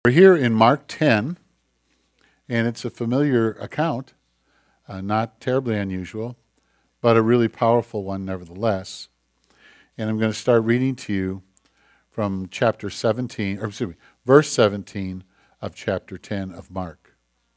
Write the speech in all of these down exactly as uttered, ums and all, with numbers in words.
We're here in Mark ten, and it's a familiar account, uh, not terribly unusual, but a really powerful one nevertheless. And I'm going to start reading to you from chapter seventeen, or excuse me, verse seventeen of chapter ten of Mark.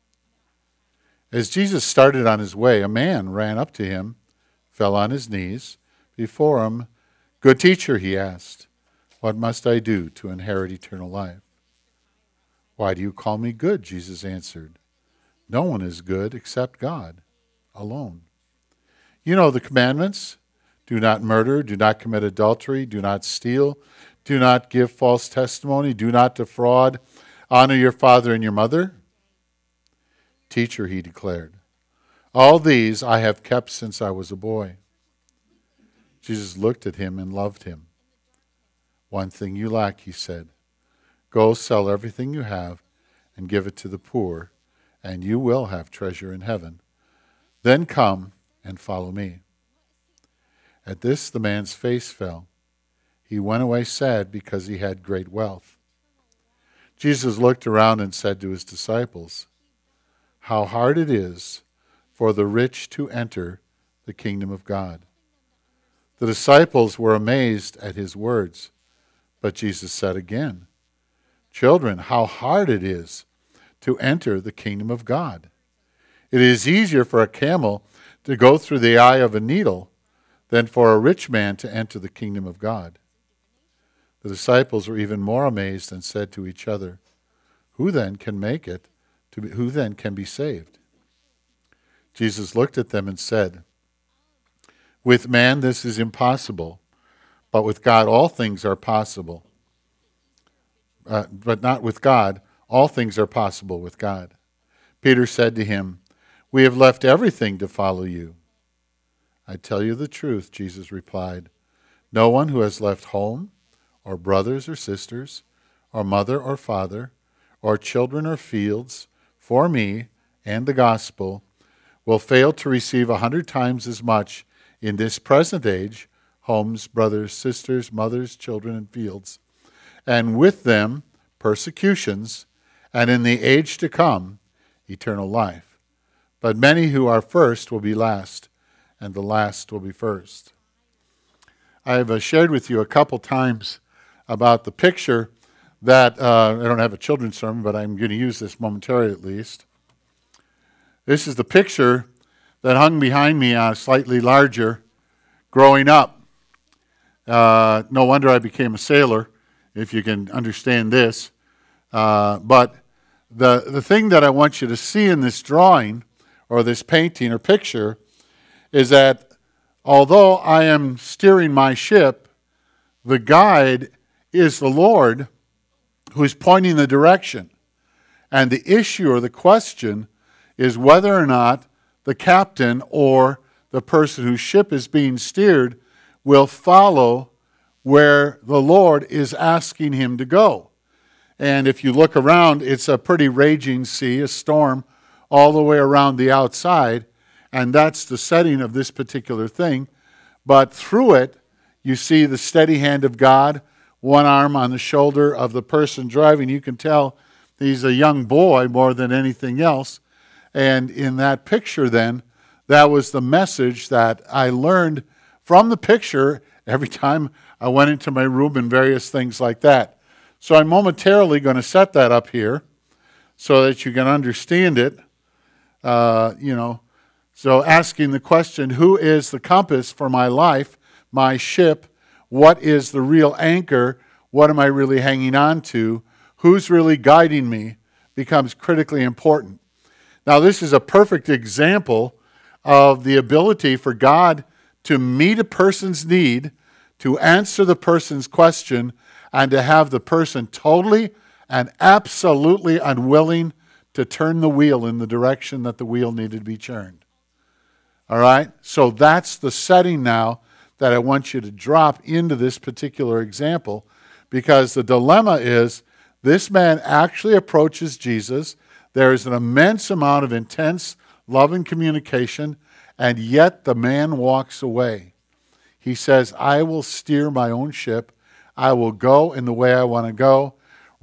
As Jesus started on his way, a man ran up to him, fell on his knees before him. "Good teacher," he asked, "what must I do to inherit eternal life?" "Why do you call me good?" Jesus answered. "No one is good except God alone. You know the commandments. Do not murder, do not commit adultery, do not steal, do not give false testimony, do not defraud, honor your father and your mother." "Teacher," he declared, "all these I have kept since I was a boy." Jesus looked at him and loved him. "One thing you lack," he said. "Go sell everything you have and give it to the poor, and you will have treasure in heaven. Then come and follow me." At this the man's face fell. He went away sad because he had great wealth. Jesus looked around and said to his disciples, "How hard it is for the rich to enter the kingdom of God." The disciples were amazed at his words, but Jesus said again, "Children, how hard it is to enter the kingdom of God. It is easier for a camel to go through the eye of a needle than for a rich man to enter the kingdom of God." The disciples were even more amazed and said to each other, "Who then can make it? To be, who then can be saved?" Jesus looked at them and said, "With man this is impossible, but with God all things are possible." Uh, but not with God. All things are possible with God. Peter said to him, "We have left everything to follow you." "I tell you the truth," Jesus replied. "No one who has left home, or brothers or sisters, or mother or father, or children or fields, for me and the gospel, will fail to receive a hundred times as much in this present age, homes, brothers, sisters, mothers, children, and fields, and with them persecutions, and in the age to come, eternal life. But many who are first will be last, and the last will be first." I have uh, shared with you a couple times about the picture that, uh, I don't have a children's sermon, but I'm going to use this momentarily at least. This is the picture that hung behind me, uh, slightly larger, growing up. Uh, no wonder I became a sailor, if you can understand this. Uh, but the the thing that I want you to see in this drawing, or this painting or picture, is that although I am steering my ship, the guide is the Lord who is pointing the direction. And the issue or the question is whether or not the captain or the person whose ship is being steered will follow where the Lord is asking him to go. And if you look around, it's a pretty raging sea, a storm, all the way around the outside. And that's the setting of this particular thing. But through it, you see the steady hand of God, one arm on the shoulder of the person driving. You can tell he's a young boy more than anything else. And in that picture then, that was the message that I learned from the picture every time I went into my room and various things like that. So I'm momentarily going to set that up here so that you can understand it. Uh, you know, so asking the question, who is the compass for my life, my ship? What is the real anchor? What am I really hanging on to? Who's really guiding me becomes critically important. Now, this is a perfect example of the ability for God to meet a person's need, to answer the person's question, and to have the person totally and absolutely unwilling to turn the wheel in the direction that the wheel needed to be turned. All right? So that's the setting now that I want you to drop into this particular example, because the dilemma is this man actually approaches Jesus. There is an immense amount of intense love and communication, and yet the man walks away. He says, "I will steer my own ship. I will go in the way I want to go.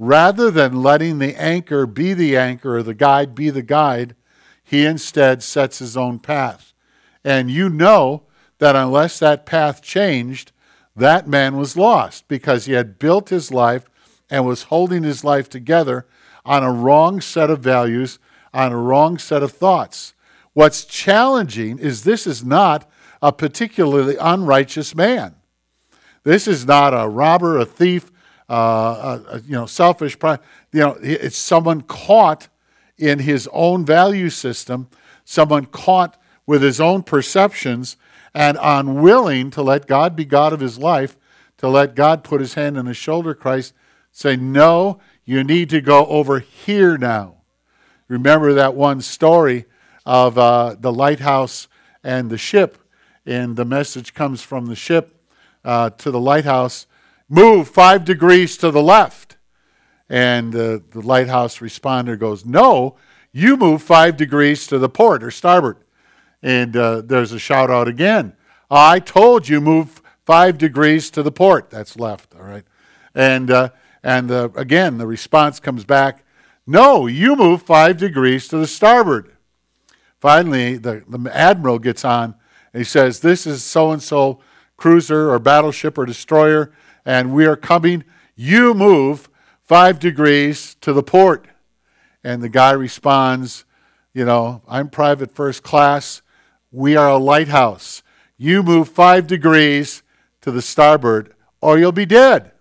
rather than letting the anchor be the anchor or the guide be the guide, he instead sets his own path. And you know that unless that path changed, that man was lost because he had built his life and was holding his life together on a wrong set of values, on a wrong set of thoughts. What's challenging is this is not a particularly unrighteous man. This is not a robber, a thief, uh, a, a, you know, selfish. You know, it's someone caught in his own value system, someone caught with his own perceptions and unwilling to let God be God of his life, to let God put his hand on his shoulder, Christ, say, no, you need to go over here now. Remember that one story of uh, the lighthouse and the ship, and the message comes from the ship uh, to the lighthouse, move five degrees to the left. And uh, the lighthouse responder goes, no, you move five degrees to the port or starboard. And uh, there's a shout out again. I told you move five degrees to the port. That's left, all right. And uh, and uh, again, the response comes back, no, you move five degrees to the starboard. Finally, the, the admiral gets on and he says, this is so-and-so cruiser or battleship or destroyer, and we are coming. You move five degrees to the port. And the guy responds, you know, I'm private first class. We are a lighthouse. You move five degrees to the starboard or you'll be dead.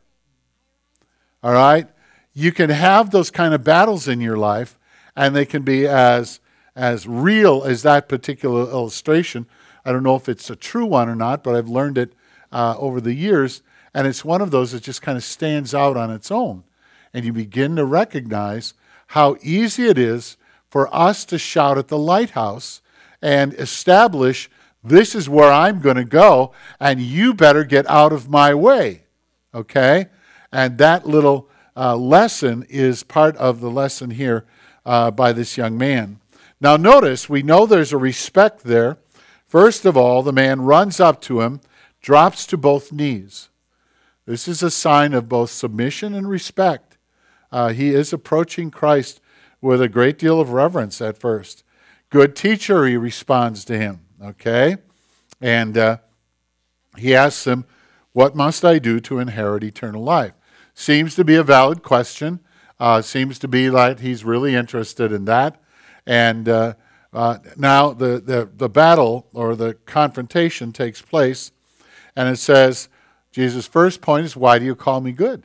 All right? You can have those kind of battles in your life, and they can be as, as real as that particular illustration. I don't know if it's a true one or not, but I've learned it uh, over the years, and it's one of those that just kind of stands out on its own. And you begin to recognize how easy it is for us to shout at the lighthouse and establish, this is where I'm going to go, and you better get out of my way, okay? And that little uh, lesson is part of the lesson here uh, by this young man. Now notice, we know there's a respect there. First of all, the man runs up to him, drops to both knees. This is a sign of both submission and respect. Uh, he is approaching Christ with a great deal of reverence at first. Good teacher, he responds to him, okay? And uh, he asks him, what must I do to inherit eternal life? Seems to be a valid question. Uh, seems to be like he's really interested in that. And uh, uh, now the, the, the battle or the confrontation takes place. And it says, Jesus' first point is, why do you call me good?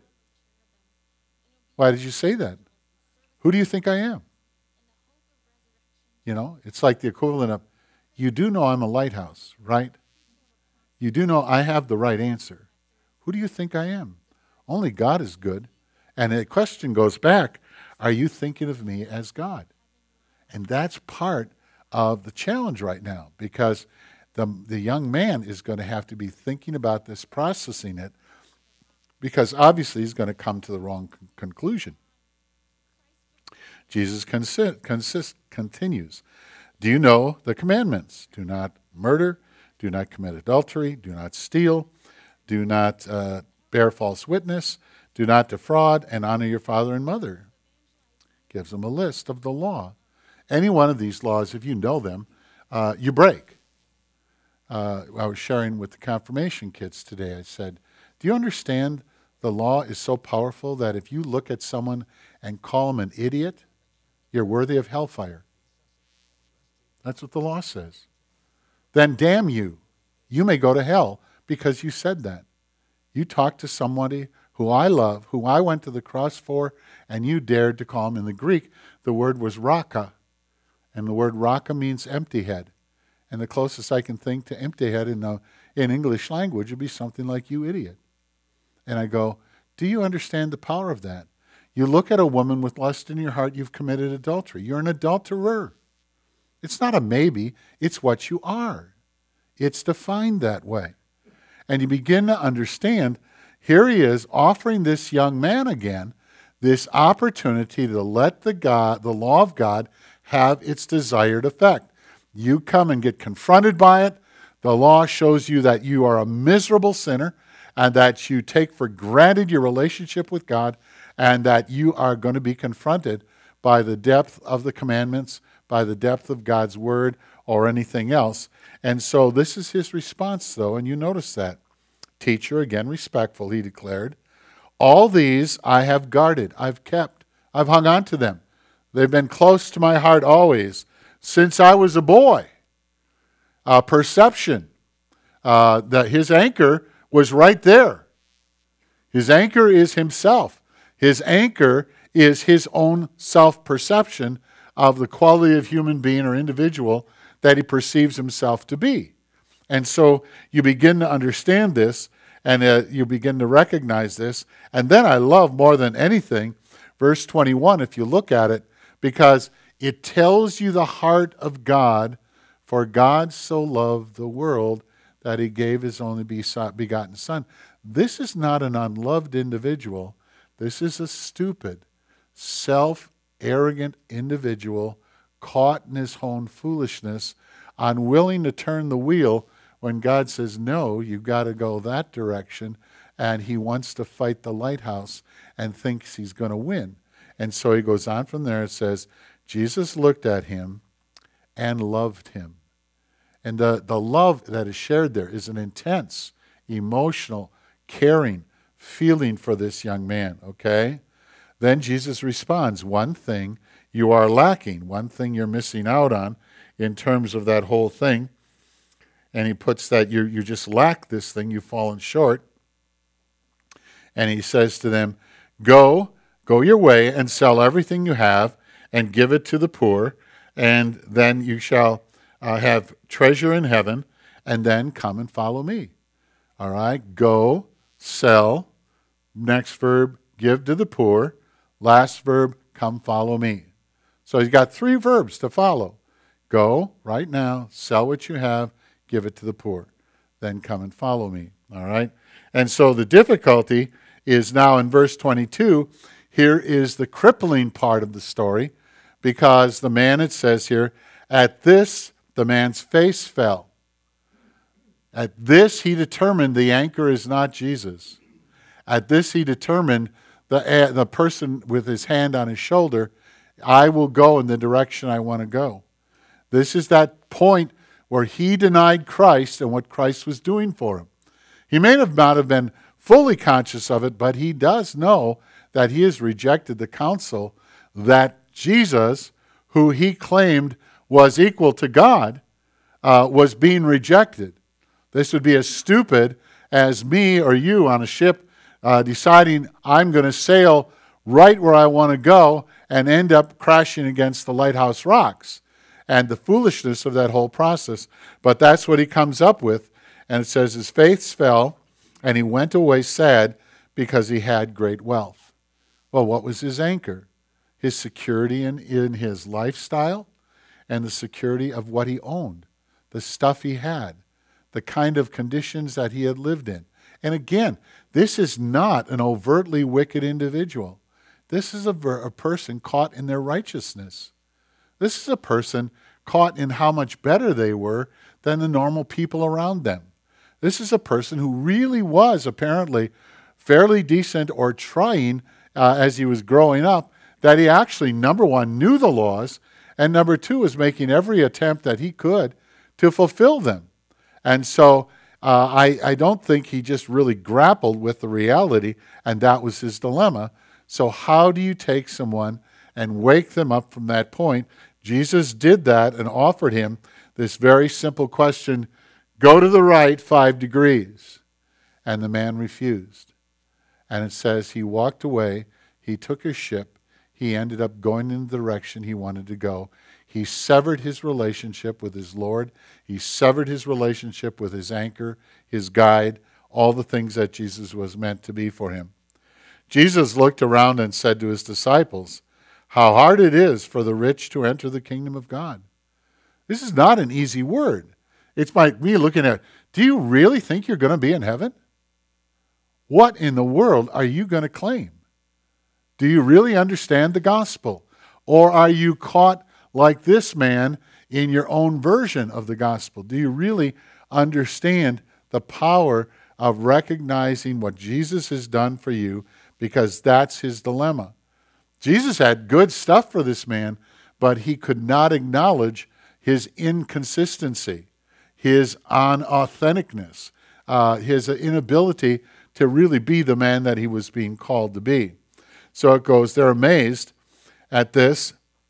Why did you say that? Who do you think I am? You know, it's like the equivalent of, you do know I'm a lighthouse, right? You do know I have the right answer. Who do you think I am? Only God is good. And the question goes back, are you thinking of me as God? And that's part of the challenge right now, because the, the young man is going to have to be thinking about this, processing it, because obviously he's going to come to the wrong con- conclusion. Jesus consist, consist, continues, do you know the commandments? Do not murder, do not commit adultery, do not steal, do not uh, bear false witness, do not defraud, and honor your father and mother. Gives them a list of the law. Any one of these laws, if you know them, uh, you break. Uh, I was sharing with the confirmation kids today. I said, do you understand the law is so powerful that if you look at someone and call them an idiot, you're worthy of hellfire? That's what the law says. Then damn you. You may go to hell because you said that. You talked to somebody who I love, who I went to the cross for, and you dared to call him. In the Greek, the word was raka. And the word raka means empty head. And the closest I can think to empty head in, the, in English language would be something like you idiot. And I go, do you understand the power of that? You look at a woman with lust in your heart, you've committed adultery. You're an adulterer. It's not a maybe, it's what you are. It's defined that way. And you begin to understand, here he is offering this young man again this opportunity to let the God, the law of God have its desired effect. You come and get confronted by it. The law shows you that you are a miserable sinner and that you take for granted your relationship with God, and that you are going to be confronted by the depth of the commandments, by the depth of God's word, or anything else. And so this is his response, though, and you notice that. Teacher, again respectful, he declared, all these I have guarded, I've kept, I've hung on to them. They've been close to my heart always, since I was a boy. Uh, perception, uh, that his anchor was right there. His anchor is himself. His anchor is his own self-perception of the quality of human being or individual that he perceives himself to be. And so you begin to understand this, and uh, you begin to recognize this. And then I love more than anything, verse twenty-one, if you look at it, because it tells you the heart of God, for God so loved the world that he gave his only begotten Son. This is not an unloved individual. This is a stupid, self-arrogant individual caught in his own foolishness, unwilling to turn the wheel when God says, no, you've got to go that direction, and he wants to fight the lighthouse and thinks he's going to win. And so he goes on from there and says, Jesus looked at him and loved him. And the, the love that is shared there is an intense, emotional, caring feeling for this young man, okay? Then Jesus responds, one thing you are lacking, one thing you're missing out on in terms of that whole thing. And he puts that you you just lack this thing, you've fallen short. And he says to them, go, go your way and sell everything you have and give it to the poor, and then you shall uh, have treasure in heaven, and then come and follow me. All right, go, sell, next verb, give to the poor, last verb, come follow me. So he's got three verbs to follow. Go right now, sell what you have, give it to the poor, then come and follow me. All right, and so the difficulty is now in verse twenty-two. Here is the crippling part of the story, because the man, it says here, at this the man's face fell. At this he determined the anchor is not Jesus. At this he determined the, the person with his hand on his shoulder, I will go in the direction I want to go. This is that point where he denied Christ and what Christ was doing for him. He may have not have been fully conscious of it, but he does know that he has rejected the counsel that Jesus, who he claimed was equal to God, uh, was being rejected. This would be as stupid as me or you on a ship uh, deciding I'm going to sail right where I want to go and end up crashing against the lighthouse rocks, and the foolishness of that whole process. But that's what he comes up with. And it says his faith fell and he went away sad because he had great wealth. Well, what was his anchor? His security in, in his lifestyle and the security of what he owned, the stuff he had, the kind of conditions that he had lived in. And again, this is not an overtly wicked individual. This is a, a person caught in their righteousness. This is a person caught in how much better they were than the normal people around them. This is a person who really was apparently fairly decent or trying uh, as he was growing up, that he actually, number one, knew the laws, and number two, was making every attempt that he could to fulfill them. And so uh, I, I don't think he just really grappled with the reality, and that was his dilemma. So how do you take someone and wake them up from that point? Jesus did that and offered him this very simple question, go to the right five degrees. And the man refused. And it says he walked away, he took his ship, he ended up going in the direction he wanted to go. He severed his relationship with his Lord. He severed his relationship with his anchor, his guide, all the things that Jesus was meant to be for him. Jesus looked around and said to his disciples, how hard it is for the rich to enter the kingdom of God. This is not an easy word. It's like me looking at, do you really think you're going to be in heaven? What in the world are you going to claim? Do you really understand the gospel? Or are you caught like this man in your own version of the gospel? Do you really understand the power of recognizing what Jesus has done for you? because that's his dilemma. Jesus had good stuff for this man, but he could not acknowledge his inconsistency, his unauthenticness, uh, his inability to really be the man that he was being called to be. So it goes, they're amazed at this.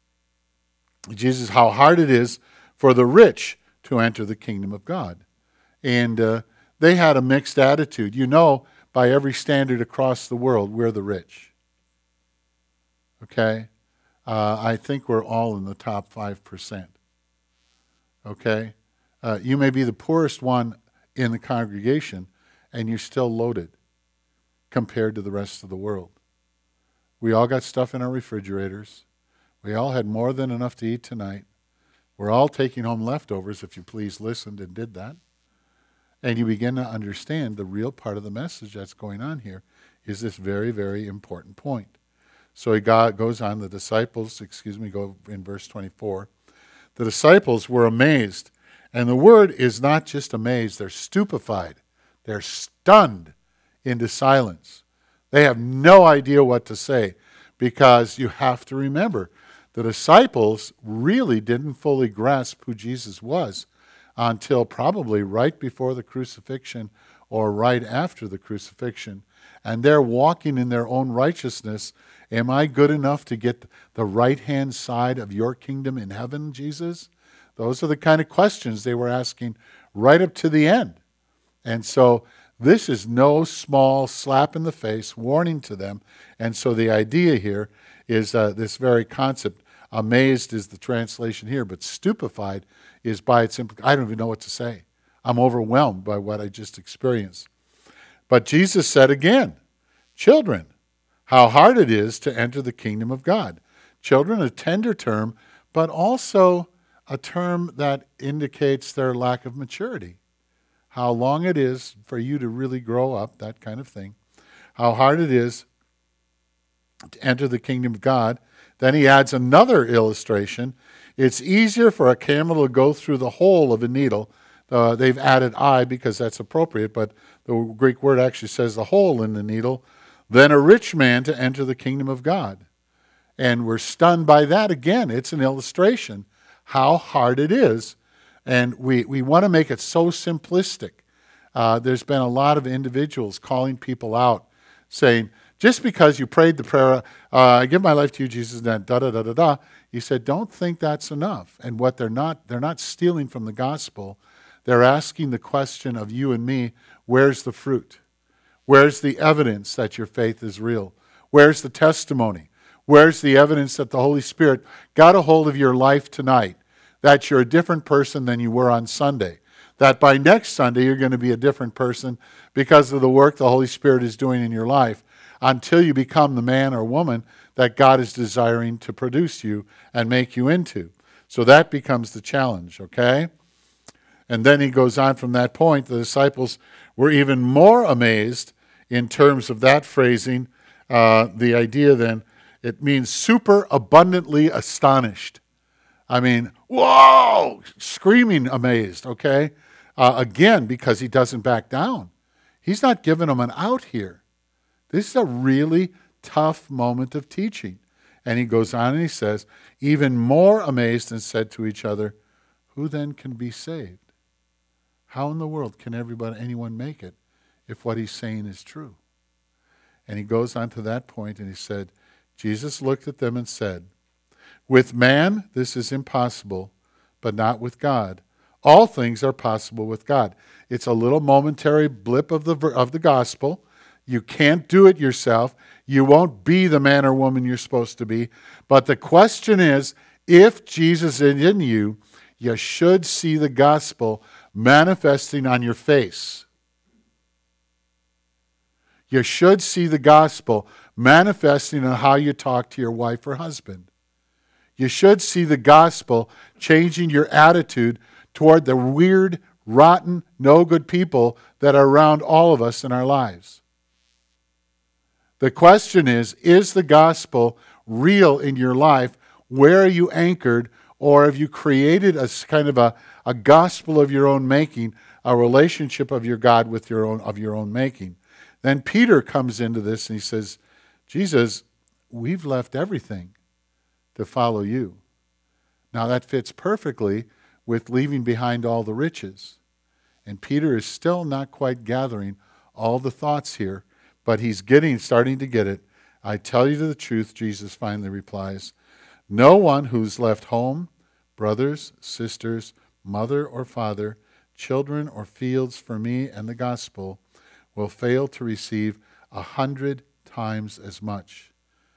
Jesus, how hard it is for the rich to enter the kingdom of God. And uh, they had a mixed attitude. You know, by every standard across the world, we're the rich. Okay? Uh, I think we're all in the top five percent. Okay? Uh, you may be the poorest one in the congregation, and you're still loaded compared to the rest of the world. We all got stuff in our refrigerators. We all had more than enough to eat tonight. We're all taking home leftovers, if you please listened and did that. And you begin to understand the real part of the message that's going on here is this very, very important point. So he got, goes on, the disciples, excuse me, go in verse twenty-four. The disciples were amazed. And the word is not just amazed, they're stupefied. They're stunned into silence. They have no idea what to say, because you have to remember, the disciples really didn't fully grasp who Jesus was until probably right before the crucifixion or right after the crucifixion. And they're walking in their own righteousness. Am I good enough to get the right-hand side of your kingdom in heaven, Jesus? Those are the kind of questions they were asking right up to the end. And so this is no small slap in the face, warning to them. And so the idea here is uh, this very concept. Amazed is the translation here, but stupefied is by its implication. I don't even know what to say. I'm overwhelmed by what I just experienced. But Jesus said again, children, how hard it is to enter the kingdom of God. Children, a tender term, but also a term that indicates their lack of maturity. How long it is for you to really grow up, that kind of thing. How hard it is to enter the kingdom of God. Then he adds another illustration. It's easier for a camel to go through the hole of a needle. Uh, they've added I because that's appropriate, but the Greek word actually says the hole in the needle, than a rich man to enter the kingdom of God. And we're stunned by that again. It's an illustration how hard it is. And we, we want to make it so simplistic. Uh, there's been a lot of individuals calling people out, saying, just because you prayed the prayer, uh, I give my life to you, Jesus, and then da da da da da. He said, don't think that's enough. And what they're not, they're not stealing from the gospel. They're asking the question of you and me, where's the fruit? Where's the evidence that your faith is real? Where's the testimony? Where's the evidence that the Holy Spirit got a hold of your life tonight, that you're a different person than you were on Sunday, that by next Sunday you're going to be a different person because of the work the Holy Spirit is doing in your life, until you become the man or woman that God is desiring to produce you and make you into. So that becomes the challenge, okay? And then he goes on from that point. The disciples were even more amazed in terms of that phrasing. Uh, the idea then, it means super abundantly astonished. I mean, whoa, screaming amazed, okay? Uh, again, because he doesn't back down. He's not giving them an out here. This is a really tough moment of teaching. And he goes on and he says, even more amazed, and said to each other, who then can be saved? How in the world can everybody, anyone make it if what he's saying is true? And he goes on to that point and he said, Jesus looked at them and said, with man this is impossible, but not with God. All things are possible with God. It's a little momentary blip of the of the gospel. You can't do it yourself. You won't be the man or woman you're supposed to be. But the question is, if Jesus is in you, you should see the gospel manifesting on your face. You should see the gospel manifesting on how you talk to your wife or husband. You should see the gospel changing your attitude toward the weird, rotten, no good people that are around all of us in our lives. The question is, is the gospel real in your life? Where are you anchored? Or have you created a kind of a, a gospel of your own making, a relationship of your God with your own of your own making? Then Peter comes into this and he says, Jesus, we've left everything to follow you. Now that fits perfectly with leaving behind all the riches. And Peter is still not quite gathering all the thoughts here, but he's getting, starting to get it. I tell you the truth, Jesus finally replies, no one who's left home, brothers, sisters, mother or father, children or fields for me and the gospel will fail to receive a hundred times as much.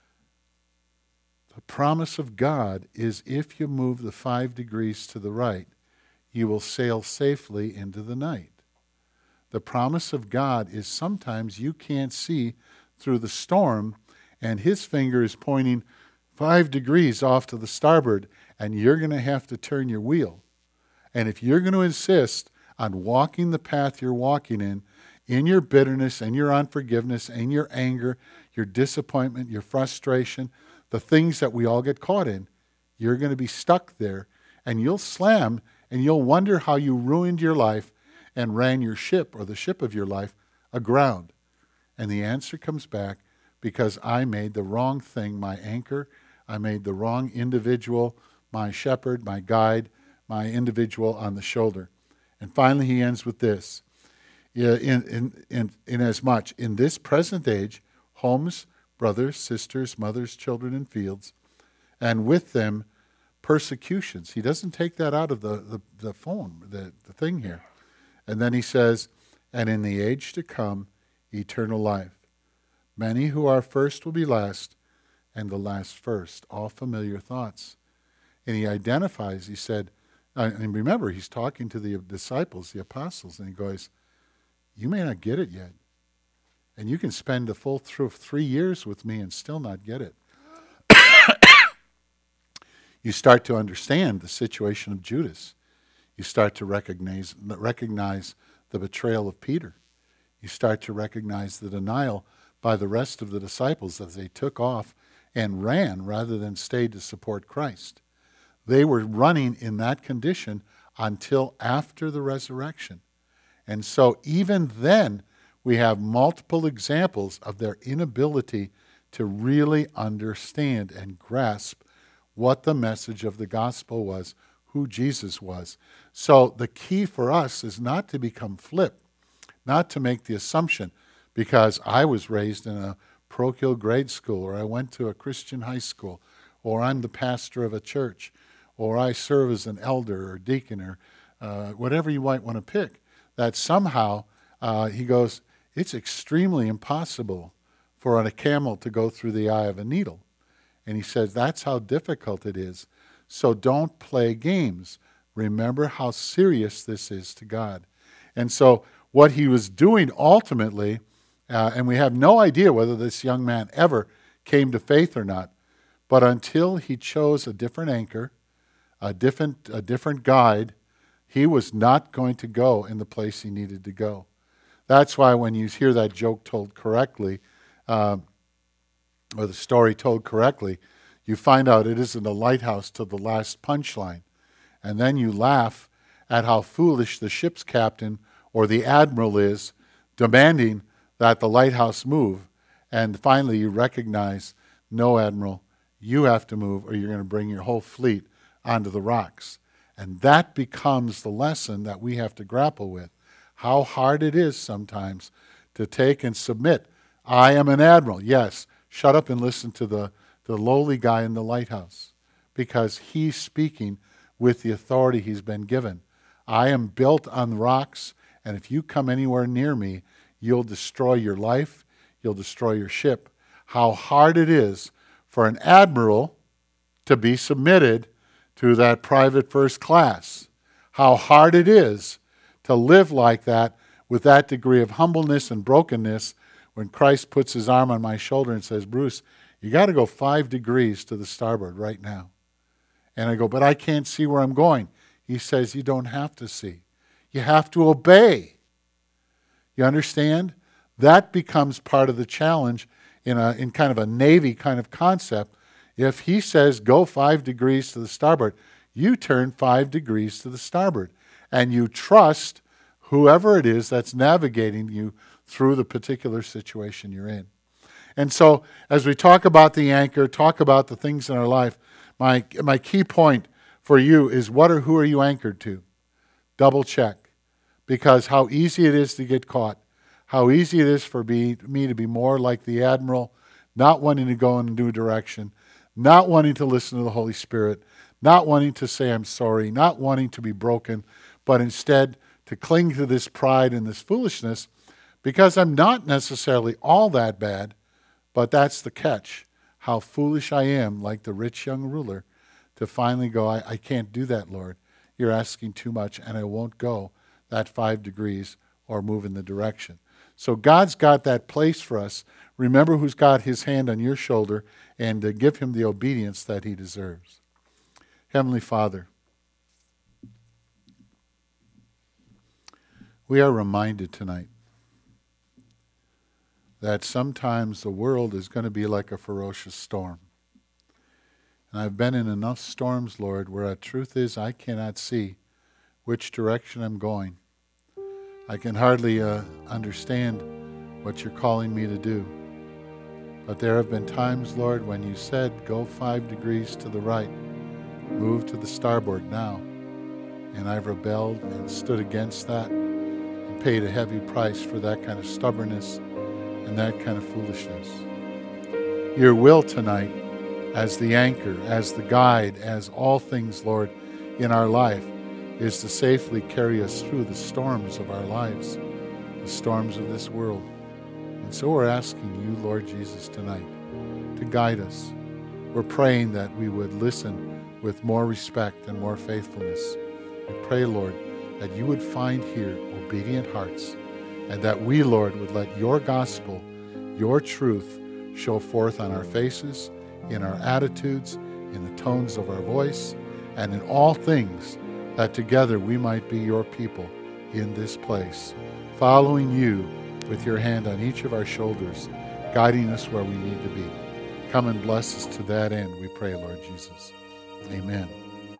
The promise of God is if you move the five degrees to the right, you will sail safely into the night. The promise of God is sometimes you can't see through the storm and his finger is pointing five degrees off to the starboard and you're going to have to turn your wheel. And if you're going to insist on walking the path you're walking in, in your bitterness and your unforgiveness and your anger, your disappointment, your frustration, the things that we all get caught in, you're going to be stuck there and you'll slam and you'll wonder how you ruined your life and ran your ship or the ship of your life aground. And the answer comes back because I made the wrong thing my anchor. I made the wrong individual my shepherd, my guide, my individual on the shoulder. And finally he ends with this. In, in, in, in as much, in this present age, homes, brothers, sisters, mothers, children, and fields, and with them persecutions. He doesn't take that out of the, the, the phone, the, the thing here. And then he says, and in the age to come, eternal life. Many who are first will be last, and the last first. All familiar thoughts. And he identifies, he said, and remember, he's talking to the disciples, the apostles, and he goes, you may not get it yet. And you can spend the full through three years with me and still not get it. You start to understand the situation of Judas. You start to recognize, recognize the betrayal of Peter. You start to recognize the denial by the rest of the disciples as they took off and ran rather than stayed to support Christ. They were running in that condition until after the resurrection. And so even then, we have multiple examples of their inability to really understand and grasp what the message of the gospel was, who Jesus was. So the key for us is not to become flip, not to make the assumption, because I was raised in a parochial grade school, or I went to a Christian high school, or I'm the pastor of a church, or I serve as an elder or deacon, or uh, whatever you might want to pick, that somehow, uh, he goes, it's extremely impossible for a camel to go through the eye of a needle. And he says that's how difficult it is. So don't play games. Remember how serious this is to God. And so what he was doing ultimately, uh, and we have no idea whether this young man ever came to faith or not, but until he chose a different anchor, a different, a different guide, he was not going to go in the place he needed to go. That's why when you hear that joke told correctly, um, or the story told correctly, you find out it isn't a lighthouse till the last punchline. And then you laugh at how foolish the ship's captain or the admiral is demanding that the lighthouse move. And finally you recognize, no, Admiral, you have to move or you're going to bring your whole fleet onto the rocks. And that becomes the lesson that we have to grapple with. How hard it is sometimes to take and submit. I am an admiral. Yes, shut up and listen to the, the lowly guy in the lighthouse, because he's speaking with the authority he's been given. I am built on rocks, and if you come anywhere near me, you'll destroy your life, you'll destroy your ship. How hard it is for an admiral to be submitted to that private first class. How hard it is to live like that with that degree of humbleness and brokenness when Christ puts his arm on my shoulder and says, Bruce, you got to go five degrees to the starboard right now. And I go, but I can't see where I'm going. He says, you don't have to see. You have to obey. You understand? That becomes part of the challenge in a in kind of a Navy kind of concept. If he says, go five degrees to the starboard, you turn five degrees to the starboard. And you trust whoever it is that's navigating you through the particular situation you're in. And so as we talk about the anchor, talk about the things in our life, my my key point for you is what or who are you anchored to? Double check. Because how easy it is to get caught, how easy it is for me, me to be more like the admiral, not wanting to go in a new direction, not wanting to listen to the Holy Spirit, not wanting to say I'm sorry, not wanting to be broken, but instead to cling to this pride and this foolishness because I'm not necessarily all that bad, but that's the catch. How foolish I am, like the rich young ruler, to finally go, I, I can't do that, Lord. You're asking too much, and I won't go that five degrees or move in the direction. So God's got that place for us. Remember who's got his hand on your shoulder and uh, give him the obedience that he deserves. Heavenly Father, we are reminded tonight that sometimes the world is going to be like a ferocious storm. And I've been in enough storms, Lord, where the truth is I cannot see which direction I'm going. I can hardly uh, understand what you're calling me to do. But there have been times, Lord, when you said, go five degrees to the right, move to the starboard now. And I've rebelled and stood against that and paid a heavy price for that kind of stubbornness and that kind of foolishness. Your will tonight, as the anchor, as the guide, as all things, Lord, in our life, is to safely carry us through the storms of our lives, the storms of this world. And so we're asking you, Lord Jesus, tonight to guide us. We're praying that we would listen with more respect and more faithfulness. We pray, Lord, that you would find here obedient hearts, and that we, Lord, would let your gospel, your truth, show forth on our faces, in our attitudes, in the tones of our voice, and in all things, that together we might be your people in this place, following you with your hand on each of our shoulders, guiding us where we need to be. Come and bless us to that end, we pray, Lord Jesus. Amen.